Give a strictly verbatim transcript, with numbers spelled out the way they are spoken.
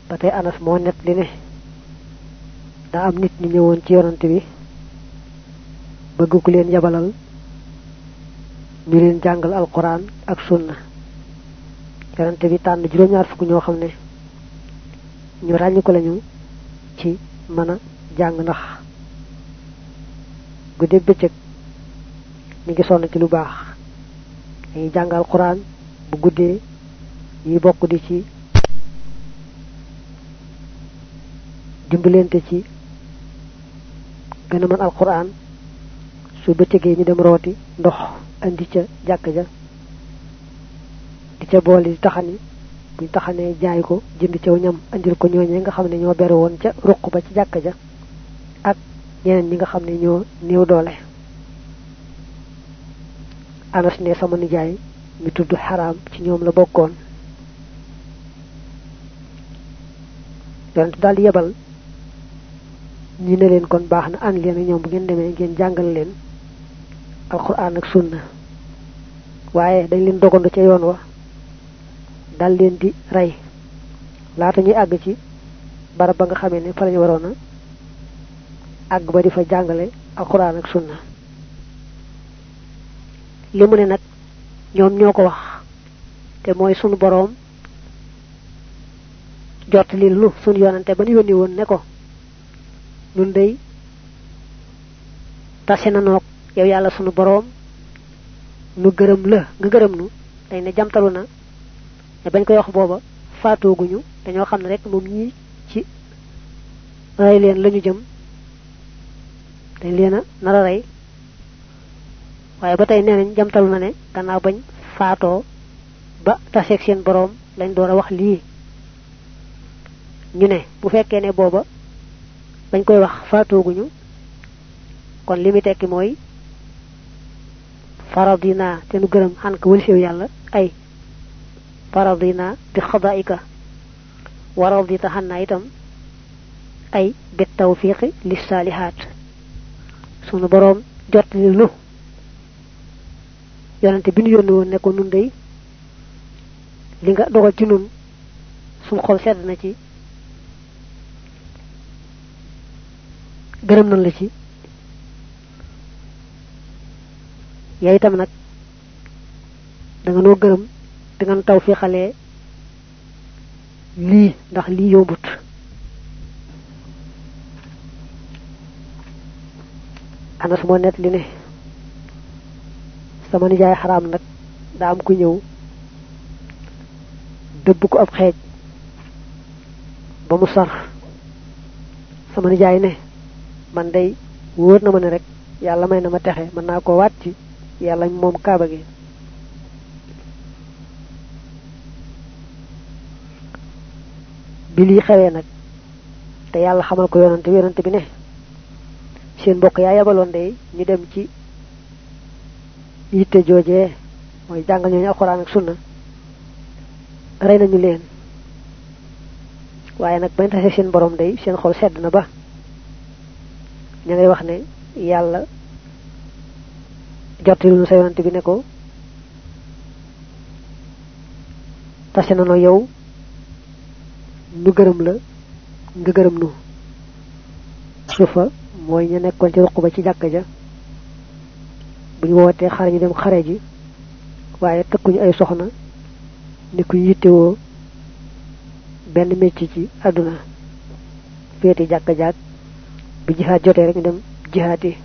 batay Anas mo net li ne da am nit ñi ñewon ci yonante bi bëgg ku leen yabalal ñu leen jàngal alquran ak sunna yonante bi tànn juróom ñaar fukk ñoo xam ne ñu ràññ ko lañu ci mën a jàng ndax guddeeg bëccëg mi ngi sonn ci lu baax dañuy jàng alquran bu guddee ñuy bokk di ci dimbalante ci gëna man alquran su bëccëgee ñu dem rooti ndox andi ca jàkk ja di ca boole di taxani buñ taxane jaay ko jënd ci ñam andil ko ñooñe nga xam ne ñoo beru woon ca ruq ba ci jàkk ja ak ñeneen ñi nga xam ne ñoo néew doole Anas ne sama nijaay mi tudd Haram ci ñoom la bokkoon yonent daal yebal ñi ne leen kon baax na ànd leen ak ñoom bu ngeen demee ngeen jàngal leen alquran ak sunna waaye dañ leen dogondo ca yoon wa dal leen di rey laata ñuy àgg ci barab ba nga xamee ne fa lañu waroon a àgg ba di fa jàngale alquran ak sunna li mu ne nag ñoom ñoo ko wax te mooy sunu boroom jot li lu sunu yonante ba ñu yónni woon ne ko nun day tase na noog yow yàlla sunu boroom nu gërëm la nga gërëm nu day ne jamtalu na ne bañ koy wax booba faatooguñu dañoo xam ne rek moom ñii ci rey leen lañu jëm dañ leen a nar a rey waaye ba tey nee nañ jamtalu na ne gannaaw bañ faatoo ba taseeg seen boroom lañ door a wax lii ñu ne bu fekkee ne booba bañ koy wax faatooguñu kon li mi tekki mooy faradina te nu gërëm xan ko wëlsew yàlla ay faradina bi xadaika waradita xanna itam ay bi tawfiqi lis salihat sunu boroom jot li lu yonante bi ñu yónni woon ne ko nun day li nga dogal ci nun suñ xol sedd na ci gërëm nañ la ci yaay itam nag da nga noo gërëm da nga taw fi xalee lii ndax lii yombut Anas moo net li ne sama nijaay Haram nag daa am ku ñëw dëbb ko ab xeej ba mu sar sama nijaay ne man day wóor na ma ne rek yàlla may na ma texe mën naa ko waat ci yàlla moom kaaba gi bi lii xewee nag te yàlla xamal ko yonante bi yonante bi ne seen mbokk yaa yabaloon day ñu dem ci yitte joojee mooy jàngal ñooñu alxuraan ak sunna rey nañu leen waaye nag bañ tase seen borom day seen xol sedd na ba ña ngay wax ne yàlla jottali nu sa yonante bi ne ko tase na no yow nu gërëm la nga gërëm nu sufa mooy ña nekkoon ci ruq ba ci jàkka ja bu ñu wootee xare ñu dem xare ji waaye tëkkuñu ay soxna ni ku yittewoo benn mécc ci àdduna féete jàkka jaag bi jihaad jotee rek ñu dem jihaati